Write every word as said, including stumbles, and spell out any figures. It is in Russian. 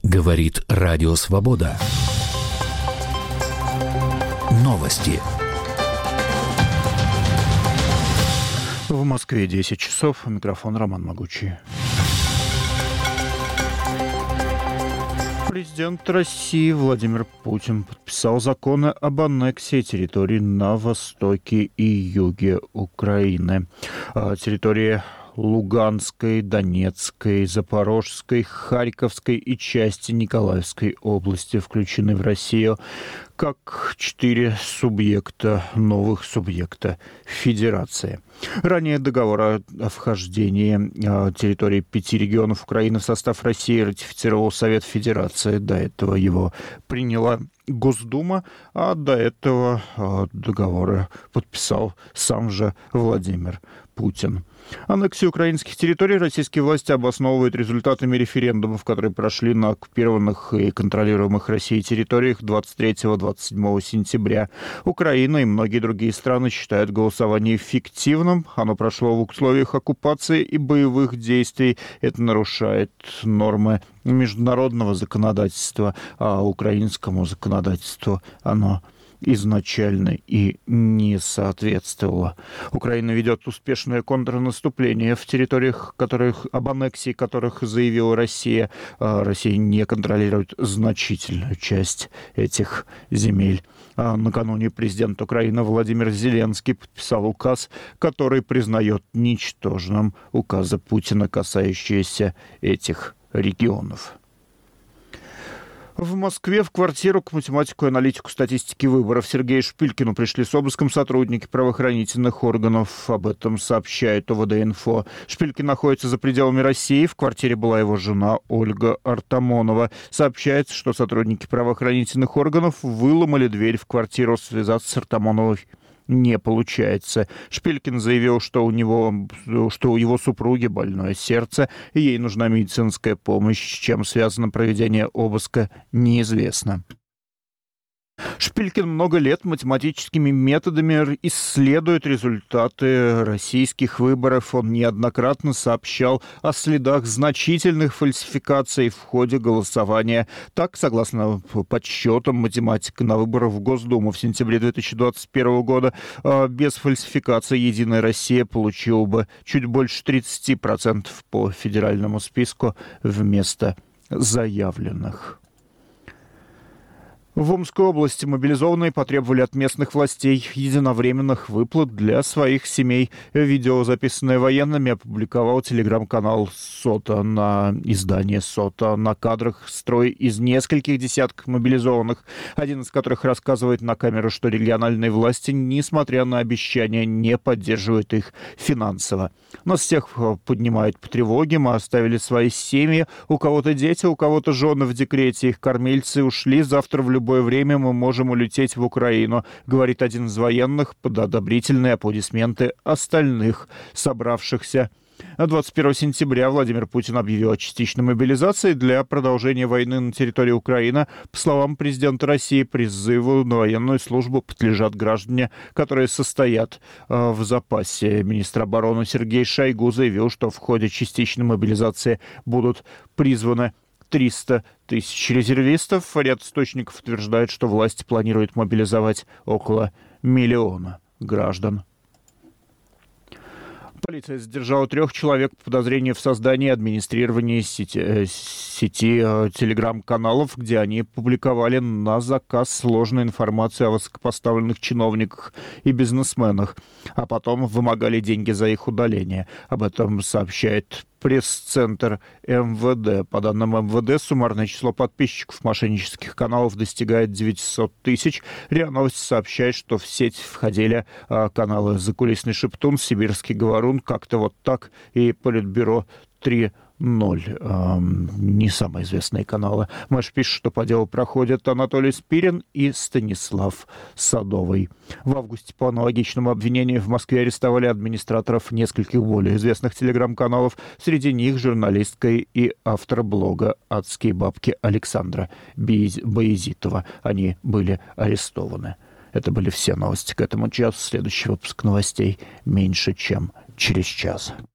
Говорит Радио Свобода. Новости. В Москве десять часов. Микрофон Роман Могучий. Президент России Владимир Путин подписал законы об аннексии территорий на востоке и юге Украины. Территории Луганской, Донецкой, Запорожской, Харьковской и части Николаевской области включены в Россию как четыре субъекта, новых субъекта Федерации. Ранее договор о вхождении территории пяти регионов Украины в состав России ратифицировал Совет Федерации. До этого его приняла Госдума, а до этого договоры подписал сам же Владимир Путин. Аннексию украинских территорий российские власти обосновывают результатами референдумов, которые прошли на оккупированных и контролируемых Россией территориях двадцать третьего — двадцать седьмого сентября. Украина и многие другие страны считают голосование фиктивным. Оно прошло в условиях оккупации и боевых действий. Это нарушает нормы международного законодательства, а украинскому законодательству оно изначально и не соответствовало. Украина ведет успешное контрнаступление в территориях, которых, об аннексии которых заявила Россия. Россия не контролирует значительную часть этих земель. А накануне президент Украины Владимир Зеленский подписал указ, который признает ничтожным указы Путина, касающиеся этих регионов. В Москве в квартиру к математику и аналитику статистики выборов Сергею Шпилькину пришли с обыском сотрудники правоохранительных органов. Об этом сообщает ОВД-инфо. Шпилькин находится за пределами России. В квартире была его жена Ольга Артамонова. Сообщается, что сотрудники правоохранительных органов выломали дверь в квартиру. Связаться с Артамоновой не получается. Шпилькин заявил, что у него, что у его супруги больное сердце, и ей нужна медицинская помощь. С чем связано проведение обыска, неизвестно. Шпилькин много лет математическими методами исследует результаты российских выборов. Он неоднократно сообщал о следах значительных фальсификаций в ходе голосования. Так, согласно подсчетам математика на выборах в Госдуму в сентябре две тысячи двадцать первого года, без фальсификации «Единая Россия» получила бы чуть больше тридцать процентов по федеральному списку вместо заявленных. В Омской области мобилизованные потребовали от местных властей единовременных выплат для своих семей. Видео, записанное военными, опубликовал телеграм-канал СОТА на издание СОТА. На кадрах строй из нескольких десятков мобилизованных, один из которых рассказывает на камеру, что региональные власти, несмотря на обещания, не поддерживают их финансово. Но с тех поднимают по тревоге. Мы оставили свои семьи. У кого-то дети, у кого-то жены в декрете. Их кормильцы ушли. Завтра в любое время мы можем улететь в Украину, говорит один из военных под одобрительные аплодисменты остальных собравшихся. двадцать первого сентября Владимир Путин объявил о частичной мобилизации для продолжения войны на территории Украины. По словам президента России, призыву на военную службу подлежат граждане, которые состоят э, в запасе. Министр обороны Сергей Шойгу заявил, что в ходе частичной мобилизации будут призваны триста тысяч резервистов. Ряд источников утверждает, что власти планируют мобилизовать около миллиона граждан. Полиция задержала трех человек по подозрению в создании и администрировании сети, сети телеграм-каналов, где они публиковали на заказ сложную информацию о высокопоставленных чиновниках и бизнесменах, а потом вымогали деньги за их удаление. Об этом сообщает пресс-центр эм вэ дэ. По данным эм вэ дэ, суммарное число подписчиков мошеннических каналов достигает девятьсот тысяч. РИА Новости сообщает, что в сеть входили а, каналы «Закулисный шептун», «Сибирский говорун», «Как-то вот так» и «Политбюро три ноль». Эм, не самые известные каналы. Маш пишет, что по делу проходят Анатолий Спирин и Станислав Садовый. В августе по аналогичному обвинению в Москве арестовали администраторов нескольких более известных телеграм-каналов. Среди них журналистка и автор блога «Адские бабки» Александра Баязитова. Они были арестованы. Это были все новости к этому часу. Следующий выпуск новостей меньше чем через час.